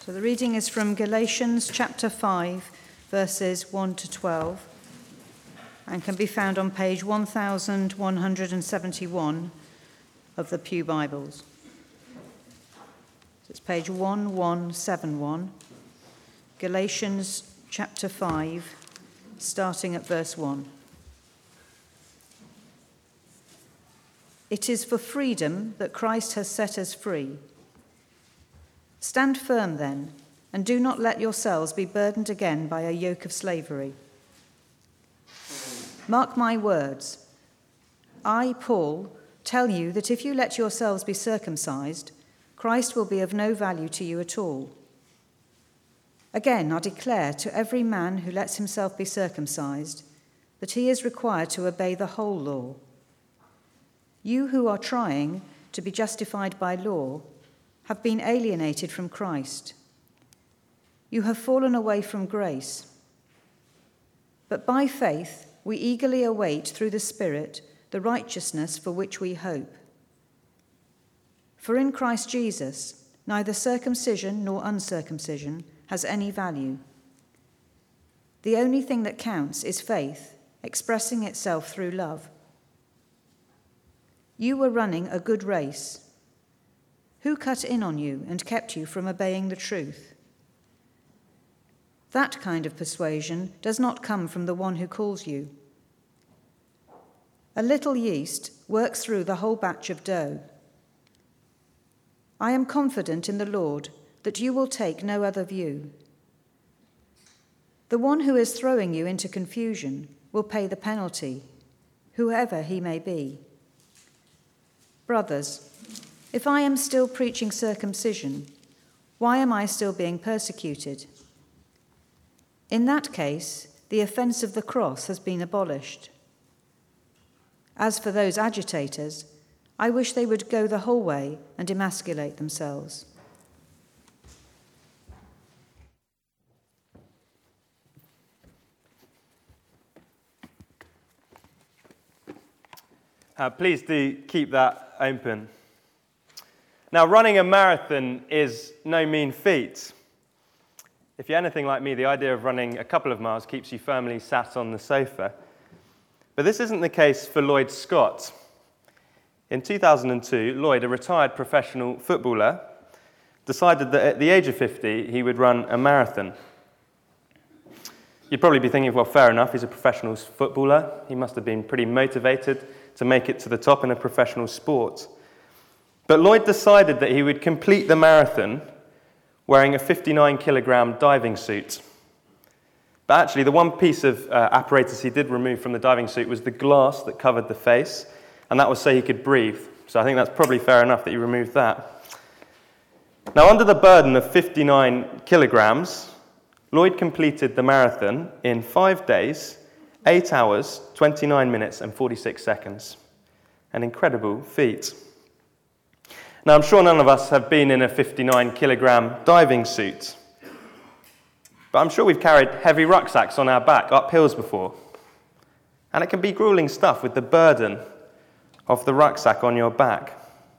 So the reading is from Galatians chapter 5, verses 1 to 12, and can be found on page 1171 of the Pew Bibles. It's page 1171, Galatians chapter 5, starting at verse 1. It is for freedom that Christ has set us free. Stand firm then, and do not let yourselves be burdened again by a yoke of slavery. Mark my words. I, Paul, tell you that if you let yourselves be circumcised, Christ will be of no value to you at all. Again, I declare to every man who lets himself be circumcised that he is required to obey the whole law. You who are trying to be justified by law have been alienated from Christ. You have fallen away from grace. But by faith, we eagerly await through the Spirit the righteousness for which we hope. For in Christ Jesus, neither circumcision nor uncircumcision has any value. The only thing that counts is faith, expressing itself through love. You were running a good race. Who cut in on you and kept you from obeying the truth? That kind of persuasion does not come from the one who calls you. A little yeast works through the whole batch of dough. I am confident in the Lord that you will take no other view. The one who is throwing you into confusion will pay the penalty, whoever he may be. Brothers, if I am still preaching circumcision, why am I still being persecuted? In that case, the offense of the cross has been abolished. As for those agitators, I wish they would go the whole way and emasculate themselves. Please do keep that open. Now, running a marathon is no mean feat. If you're anything like me, the idea of running a couple of miles keeps you firmly sat on the sofa. But this isn't the case for Lloyd Scott. In 2002, Lloyd, a retired professional footballer, decided that at the age of 50, he would run a marathon. You'd probably be thinking, well, fair enough, he's a professional footballer. He must have been pretty motivated to make it to the top in a professional sport. But Lloyd decided that he would complete the marathon wearing a 59-kilogram diving suit. But actually, the one piece of apparatus he did remove from the diving suit was the glass that covered the face, and that was so he could breathe. So I think that's probably fair enough that he removed that. Now, under the burden of 59 kilograms, Lloyd completed the marathon in 5 days, 8 hours, 29 minutes, and 46 seconds. An incredible feat. Now, I'm sure none of us have been in a 59-kilogram diving suit, but I'm sure we've carried heavy rucksacks on our back up hills before. And it can be grueling stuff with the burden of the rucksack on your back.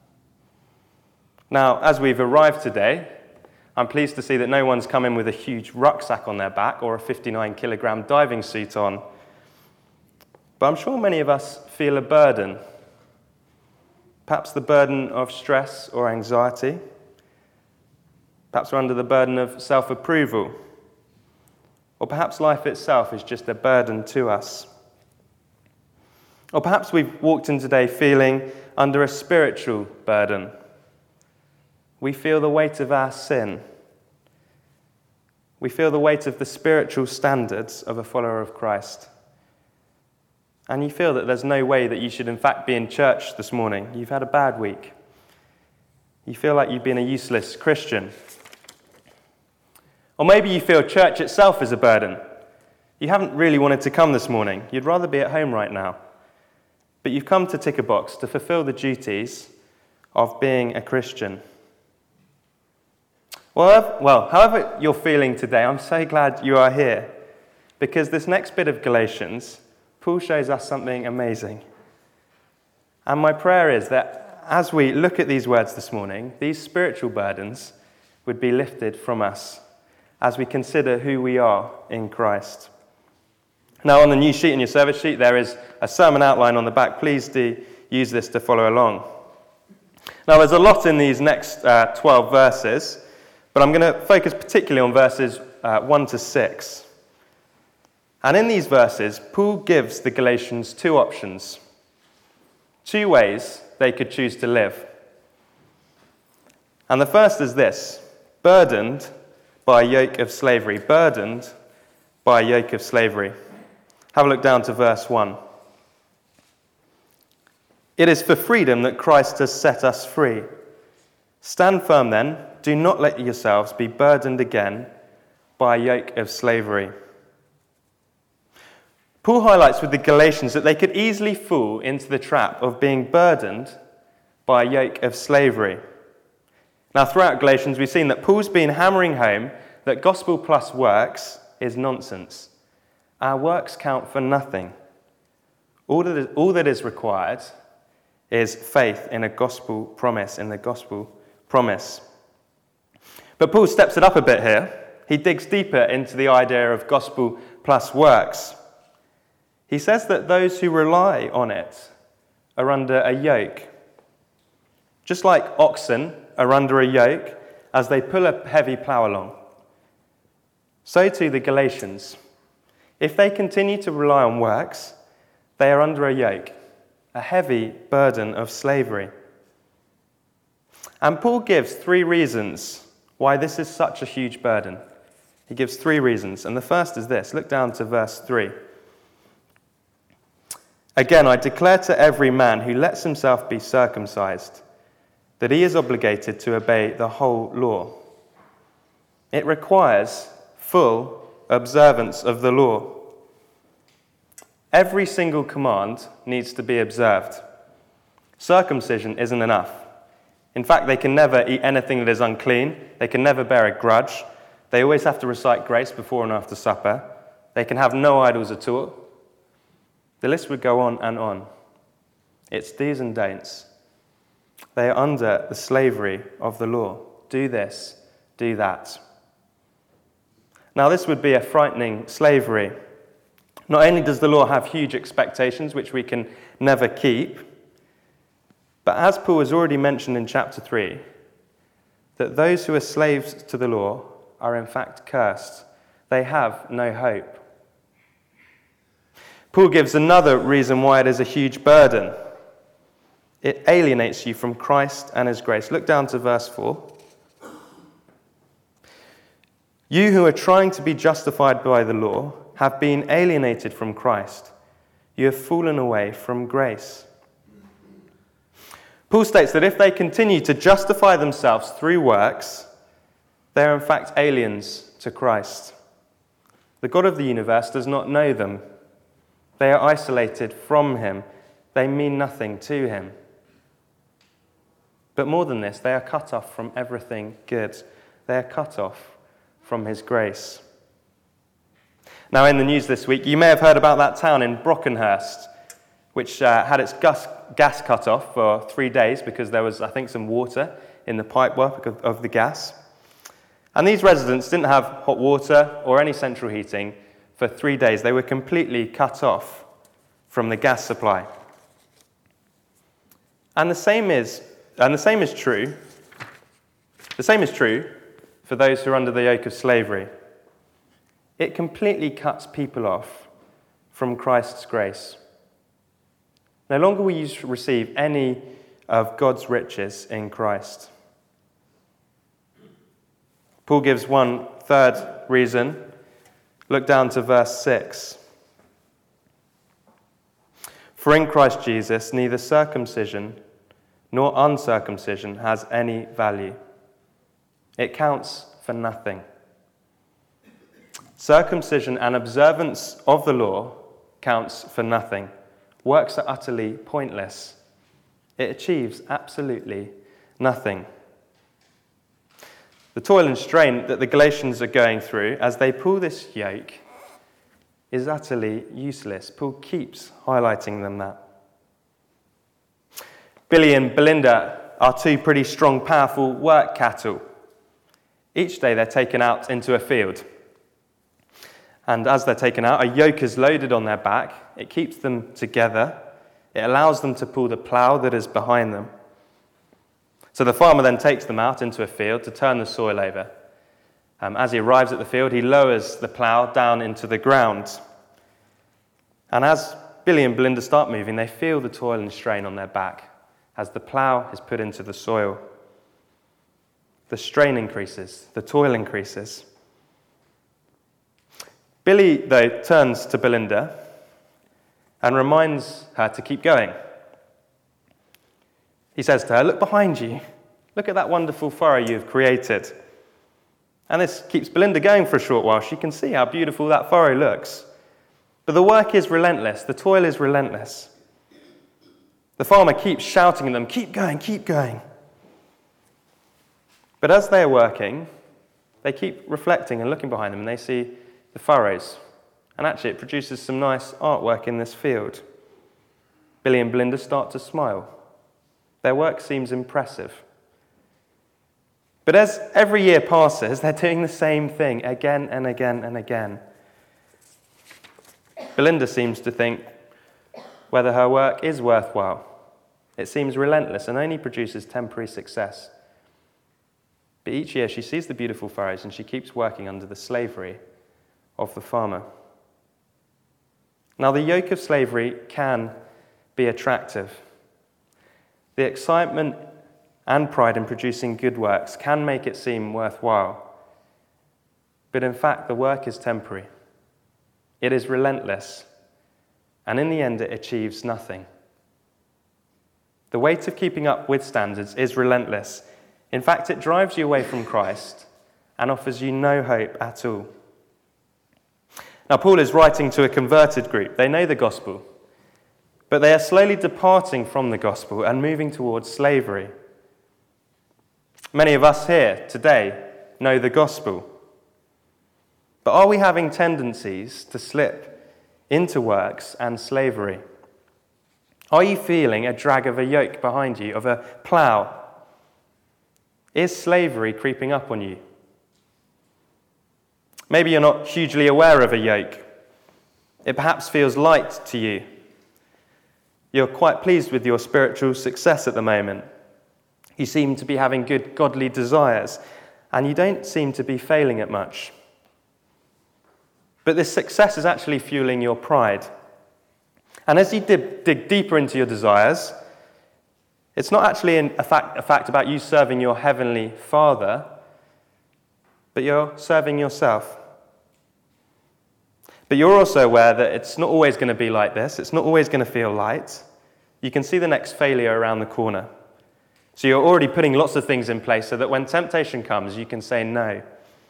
Now, as we've arrived today, I'm pleased to see that no one's come in with a huge rucksack on their back or a 59-kilogram diving suit on. But I'm sure many of us feel a burden. Perhaps the burden of stress or anxiety. Perhaps we're under the burden of self-approval. Or perhaps life itself is just a burden to us. Or perhaps we've walked in today feeling under a spiritual burden. We feel the weight of our sin. We feel the weight of the spiritual standards of a follower of Christ. And you feel that there's no way that you should in fact be in church this morning. You've had a bad week. You feel like you've been a useless Christian. Or maybe you feel church itself is a burden. You haven't really wanted to come this morning. You'd rather be at home right now. But you've come to tick a box to fulfill the duties of being a Christian. Well, however you're feeling today, I'm so glad you are here. Because this next bit of Galatians, Paul shows us something amazing. And my prayer is that as we look at these words this morning, these spiritual burdens would be lifted from us as we consider who we are in Christ. Now, on the new sheet, in your service sheet, there is a sermon outline on the back. Please do use this to follow along. Now, there's a lot in these next 12 verses, but I'm going to focus particularly on verses 1 to 6. And in these verses, Paul gives the Galatians two options, two ways they could choose to live. And the first is this: burdened by a yoke of slavery. Burdened by a yoke of slavery. Have a look down to verse 1. It is for freedom that Christ has set us free. Stand firm then, do not let yourselves be burdened again by a yoke of slavery. Paul highlights with the Galatians that they could easily fall into the trap of being burdened by a yoke of slavery. Now, throughout Galatians, we've seen that Paul's been hammering home that gospel plus works is nonsense. Our works count for nothing. All that is required is faith in a gospel promise, But Paul steps it up a bit here. He digs deeper into the idea of gospel plus works. He says that those who rely on it are under a yoke. Just like oxen are under a yoke as they pull a heavy plough along, so too the Galatians. If they continue to rely on works, they are under a yoke, a heavy burden of slavery. And Paul gives three reasons why this is such a huge burden. He gives three reasons, and the first is this. Look down to verse 3. Again, I declare to every man who lets himself be circumcised that he is obligated to obey the whole law. It requires full observance of the law. Every single command needs to be observed. Circumcision isn't enough. In fact, they can never eat anything that is unclean. They can never bear a grudge. They always have to recite grace before and after supper. They can have no idols at all. The list would go on and on. It's do's and don'ts. They are under the slavery of the law. Do this, do that. Now, this would be a frightening slavery. Not only does the law have huge expectations, which we can never keep, but as Paul has already mentioned in chapter 3, that those who are slaves to the law are in fact cursed. They have no hope. Paul gives another reason why it is a huge burden. It alienates you from Christ and his grace. Look down to verse 4. You who are trying to be justified by the law have been alienated from Christ. You have fallen away from grace. Paul states that if they continue to justify themselves through works, they are in fact aliens to Christ. The God of the universe does not know them. They are isolated from him. They mean nothing to him. But more than this, they are cut off from everything good. They are cut off from his grace. Now, in the news this week, you may have heard about that town in Brockenhurst, which had its gas cut off for 3 days because there was, I think, some water in the pipework of the gas. And these residents didn't have hot water or any central heating for 3 days. They were completely cut off from the gas supply. And the same is true for those who are under the yoke of slavery. It completely cuts people off from Christ's grace. No longer will you receive any of God's riches in Christ. Paul gives one third reason. Look down to verse 6. For in Christ Jesus, neither circumcision nor uncircumcision has any value. It counts for nothing. Circumcision and observance of the law counts for nothing. Works are utterly pointless. It achieves absolutely nothing. The toil and strain that the Galatians are going through as they pull this yoke is utterly useless. Paul keeps highlighting them that. Billy and Belinda are two pretty strong, powerful work cattle. Each day they're taken out into a field. And as they're taken out, a yoke is loaded on their back. It keeps them together. It allows them to pull the plough that is behind them. So the farmer then takes them out into a field to turn the soil over. As he arrives at the field, he lowers the plough down into the ground. And as Billy and Belinda start moving, they feel the toil and strain on their back as the plough is put into the soil. The strain increases, the toil increases. Billy, though, turns to Belinda and reminds her to keep going. He says to her, "Look behind you. Look at that wonderful furrow you've created." And this keeps Belinda going for a short while. She can see how beautiful that furrow looks. But the work is relentless. The toil is relentless. The farmer keeps shouting at them, "Keep going, keep going." But as they are working, they keep reflecting and looking behind them, and they see the furrows. And actually, it produces some nice artwork in this field. Billy and Belinda start to smile. Their work seems impressive. But as every year passes, they're doing the same thing again and again and again. Belinda seems to think whether her work is worthwhile. It seems relentless and only produces temporary success. But each year she sees the beautiful furrows and she keeps working under the slavery of the farmer. Now, the yoke of slavery can be attractive. The excitement and pride in producing good works can make it seem worthwhile. But in fact, the work is temporary. It is relentless. And in the end, it achieves nothing. The weight of keeping up with standards is relentless. In fact, it drives you away from Christ and offers you no hope at all. Now, Paul is writing to a converted group. They know the gospel, but they are slowly departing from the gospel and moving towards slavery. Many of us here today know the gospel, but are we having tendencies to slip into works and slavery? Are you feeling a drag of a yoke behind you, of a plough? Is slavery creeping up on you? Maybe you're not hugely aware of a yoke. It perhaps feels light to you. You're quite pleased with your spiritual success at the moment. You seem to be having good godly desires, and you don't seem to be failing at much. But this success is actually fueling your pride. And as you dig deeper into your desires, it's not actually a fact about you serving your heavenly Father, but you're serving yourself. But you're also aware that it's not always going to be like this. It's not always going to feel light. You can see the next failure around the corner. So you're already putting lots of things in place so that when temptation comes, you can say no.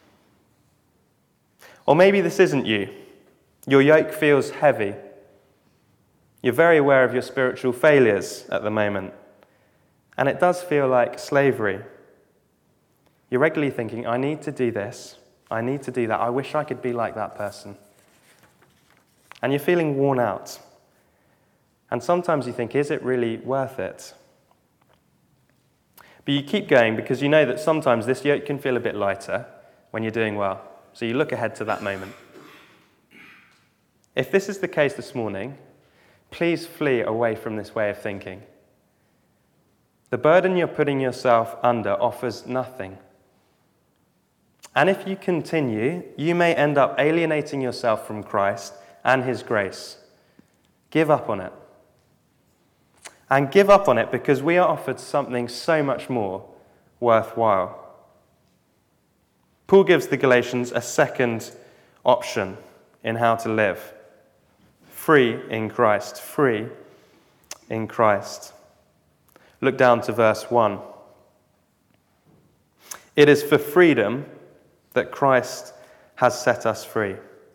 Or maybe this isn't you. Your yoke feels heavy. You're very aware of your spiritual failures at the moment. And it does feel like slavery. You're regularly thinking, I need to do this. I need to do that. I wish I could be like that person. And you're feeling worn out. And sometimes you think, is it really worth it? But you keep going because you know that sometimes this yoke can feel a bit lighter when you're doing well. So you look ahead to that moment. If this is the case this morning, please flee away from this way of thinking. The burden you're putting yourself under offers nothing. And if you continue, you may end up alienating yourself from Christ and his grace. Give up on it. And give up on it because we are offered something so much more worthwhile. Paul gives the Galatians a second option in how to live. Free in Christ. Free in Christ. Look down to verse 1. It is for freedom that Christ has set us free.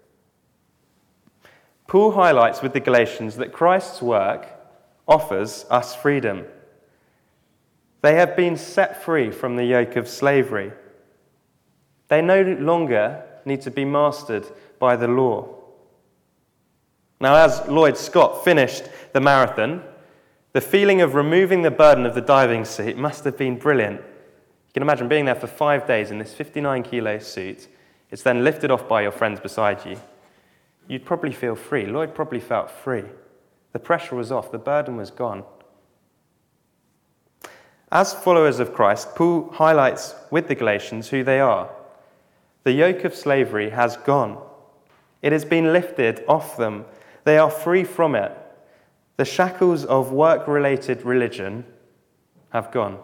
Paul highlights with the Galatians that Christ's work offers us freedom. They have been set free from the yoke of slavery. They no longer need to be mastered by the law. Now, as Lloyd Scott finished the marathon, the feeling of removing the burden of the diving suit must have been brilliant. You can imagine being there for 5 days in this 59-kilo suit. It's then lifted off by your friends beside you. You'd probably feel free. Lloyd probably felt free. The pressure was off. The burden was gone. As followers of Christ, Paul highlights with the Galatians who they are. The yoke of slavery has gone. It has been lifted off them. They are free from it. The shackles of work-related religion have gone.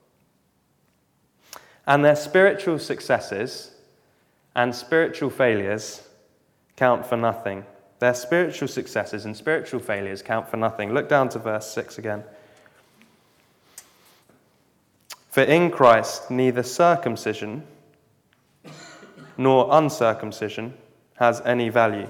And their spiritual successes and spiritual failures count for nothing. Their spiritual successes and spiritual failures count for nothing. Look down to verse 6 again. For in Christ neither circumcision nor uncircumcision has any value.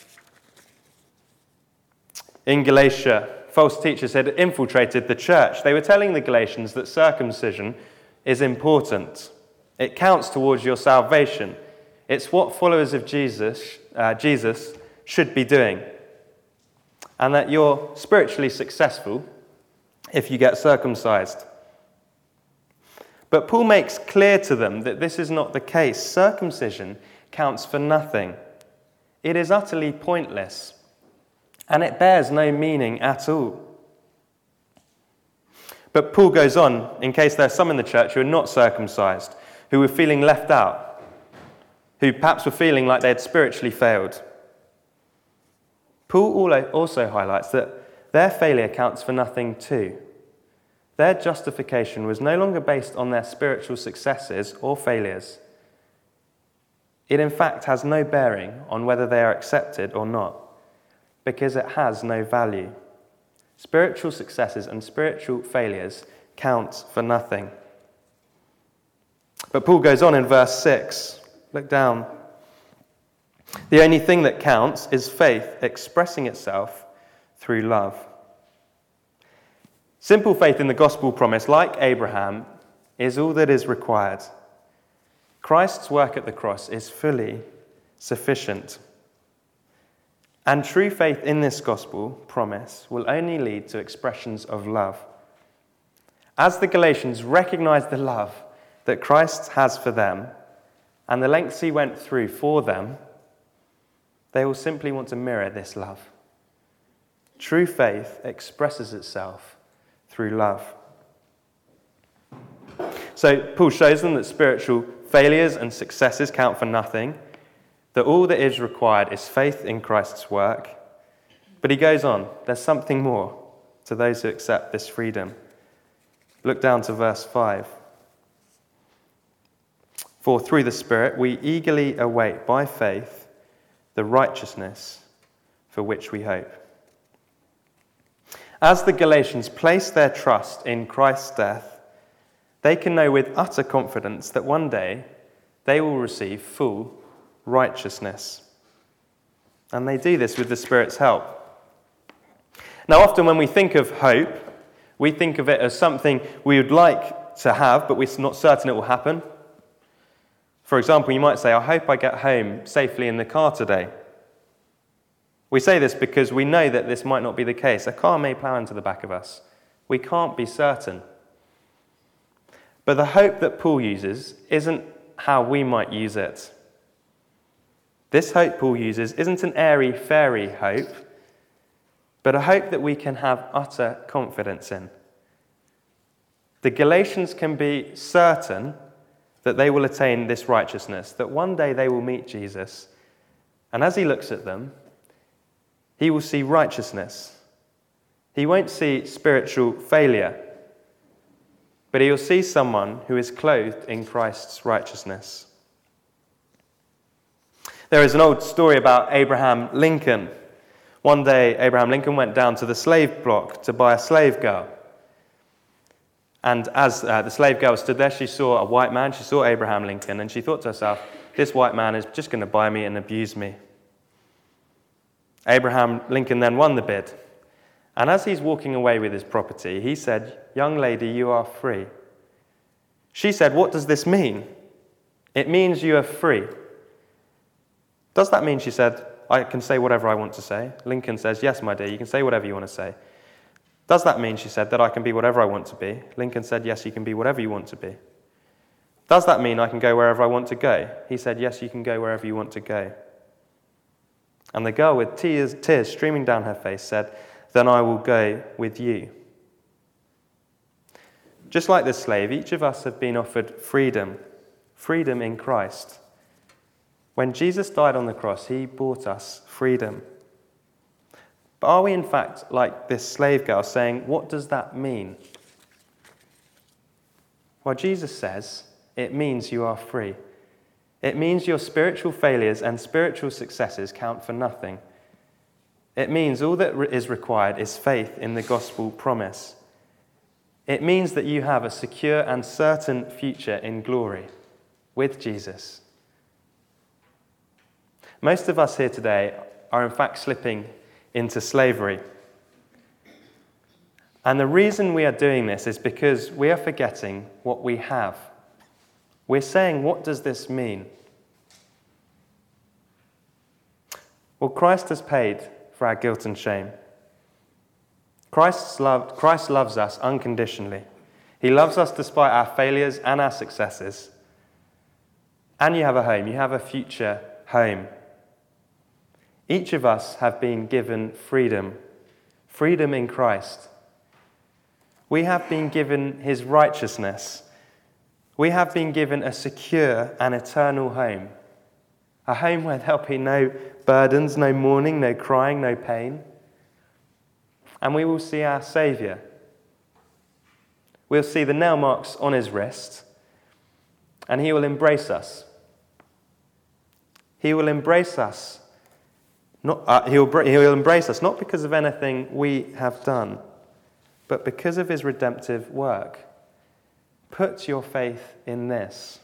In Galatia, false teachers had infiltrated the church. They were telling the Galatians that circumcision is important. It counts towards your salvation. It's what followers of Jesus should be doing. And that you're spiritually successful if you get circumcised. But Paul makes clear to them that this is not the case. Circumcision counts for nothing. It is utterly pointless. And it bears no meaning at all. But Paul goes on, in case there are some in the church who are not circumcised, who were feeling left out, who perhaps were feeling like they had spiritually failed. Paul also highlights that their failure counts for nothing too. Their justification was no longer based on their spiritual successes or failures. It in fact has no bearing on whether they are accepted or not, because it has no value. Spiritual successes and spiritual failures count for nothing. But Paul goes on in verse 6. Look down. The only thing that counts is faith expressing itself through love. Simple faith in the gospel promise, like Abraham, is all that is required. Christ's work at the cross is fully sufficient. And true faith in this gospel promise will only lead to expressions of love. As the Galatians recognize the love that Christ has for them and the lengths he went through for them, they will simply want to mirror this love. True faith expresses itself through love. So Paul shows them that spiritual failures and successes count for nothing, that all that is required is faith in Christ's work. But he goes on, there's something more to those who accept this freedom. Look down to verse 5. For through the Spirit we eagerly await by faith the righteousness for which we hope. As the Galatians place their trust in Christ's death, they can know with utter confidence that one day they will receive full righteousness. And they do this with the Spirit's help. Now, often when we think of hope, we think of it as something we would like to have, but we're not certain it will happen. For example, you might say, I hope I get home safely in the car today. We say this because we know that this might not be the case. A car may plow into the back of us. We can't be certain. But the hope that Paul uses isn't how we might use it. This hope Paul uses isn't an airy-fairy hope, but a hope that we can have utter confidence in. The Galatians can be certain that they will attain this righteousness, that one day they will meet Jesus, and as he looks at them, he will see righteousness. He won't see spiritual failure, but he will see someone who is clothed in Christ's righteousness. There is an old story about Abraham Lincoln. One day, Abraham Lincoln went down to the slave block to buy a slave girl. And as the slave girl stood there, she saw a white man, she saw Abraham Lincoln, and she thought to herself, this white man is just going to buy me and abuse me. Abraham Lincoln then won the bid. And as he's walking away with his property, he said, young lady, you are free. She said, what does this mean? It means you are free. Does that mean, she said, I can say whatever I want to say? Lincoln says, yes, my dear, you can say whatever you want to say. Does that mean, she said, that I can be whatever I want to be? Lincoln said, yes, you can be whatever you want to be. Does that mean I can go wherever I want to go? He said, yes, you can go wherever you want to go. And the girl, with tears streaming down her face, said, then I will go with you. Just like the slave, each of us have been offered freedom in Christ. When Jesus died on the cross, he bought us freedom. But are we in fact like this slave girl, saying, what does that mean? Well, Jesus says, it means you are free. It means your spiritual failures and spiritual successes count for nothing. It means all that is required is faith in the gospel promise. It means that you have a secure and certain future in glory with Jesus. Most of us here today are in fact slipping into slavery. And the reason we are doing this is because we are forgetting what we have. We're saying, what does this mean? Well, Christ has paid for our guilt and shame. Christ loves us unconditionally. He loves us despite our failures and our successes. And you have a home. You have a future home. Each of us have been given freedom in Christ. We have been given his righteousness. We have been given a secure and eternal home. A home where there'll be no burdens, no mourning, no crying, no pain. And we will see our Saviour. We'll see the nail marks on his wrist, and he will embrace us. He will embrace us. He'll embrace us not because of anything we have done, but because of his redemptive work. Put your faith in this.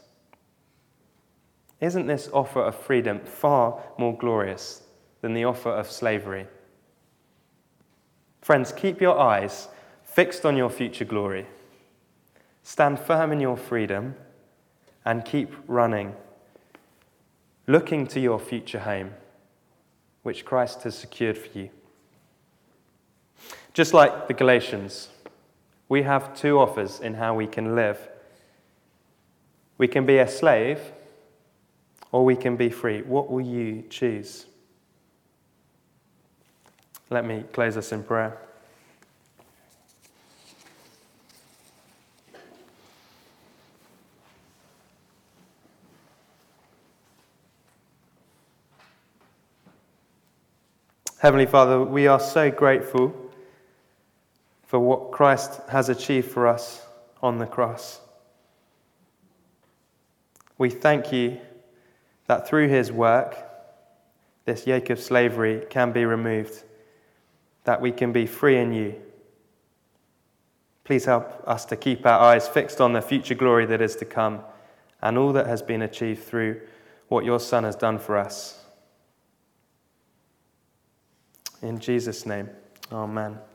Isn't this offer of freedom far more glorious than the offer of slavery? Friends, keep your eyes fixed on your future glory. Stand firm in your freedom and keep running, looking to your future home, which Christ has secured for you. Just like the Galatians, we have two offers in how we can live. We can be a slave, or we can be free. What will you choose? Let me close us in prayer. Heavenly Father, we are so grateful for what Christ has achieved for us on the cross. We thank you that through his work, this yoke of slavery can be removed, that we can be free in you. Please help us to keep our eyes fixed on the future glory that is to come and all that has been achieved through what your Son has done for us. In Jesus' name, amen.